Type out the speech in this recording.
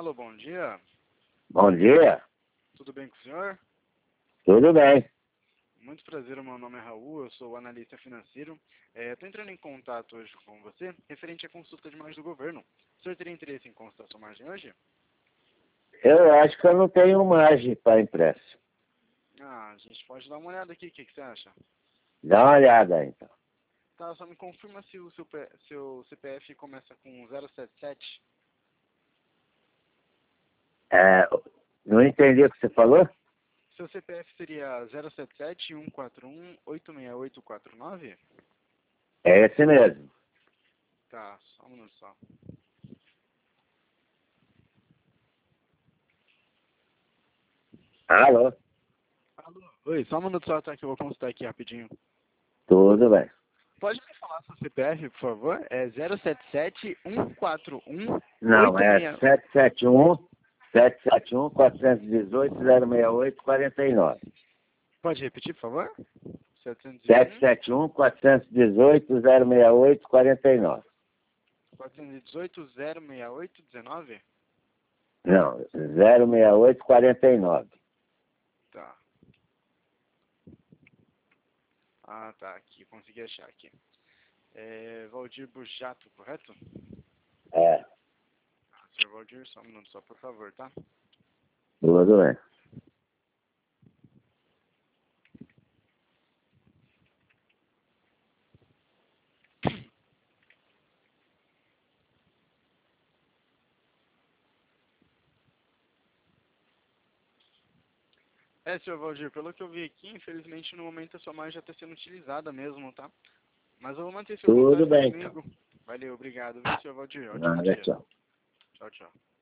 Alô, bom dia. Bom dia, Tudo bem com o senhor? tudo bem? Muito prazer, meu nome é Raul, eu sou analista financeiro. Estou entrando em contato hoje com você, referente à consulta de margem do governo. O senhor teria interesse em consultar sua margem hoje? Eu acho que eu não tenho margem para empréstimo. Ah, a gente pode dar uma olhada aqui, o que você acha? Dá uma olhada aí, então. Tá, só me confirma se o seu CPF começa com 077. É, não entendi o que você falou? Seu CPF seria 077-141-86849? É esse mesmo. Tá, só um minuto só. Alô? Alô? Oi, só um minuto só, tá, que eu vou consultar aqui rapidinho. Tudo bem. Pode me falar seu CPF, por favor? É 077-141-86... Não, é 771-418-068-49. Pode repetir, por favor? 701 771-418-068-49. 418-068-19? Não, 068-49. Tá. Ah, tá, aqui, consegui achar aqui. Valdir Bujato, correto? É, Senhor Valdir, só um minuto só, por favor, tá? tudo bem. Senhor Valdir, pelo que eu vi aqui, infelizmente no momento a sua margem já está sendo utilizada mesmo, tá? Mas eu vou manter seu Tudo contato bem, então. comigo. Valeu, obrigado, viu, senhor Valdir? Ótimo Nada, dia. tchau. Tchau, tchau.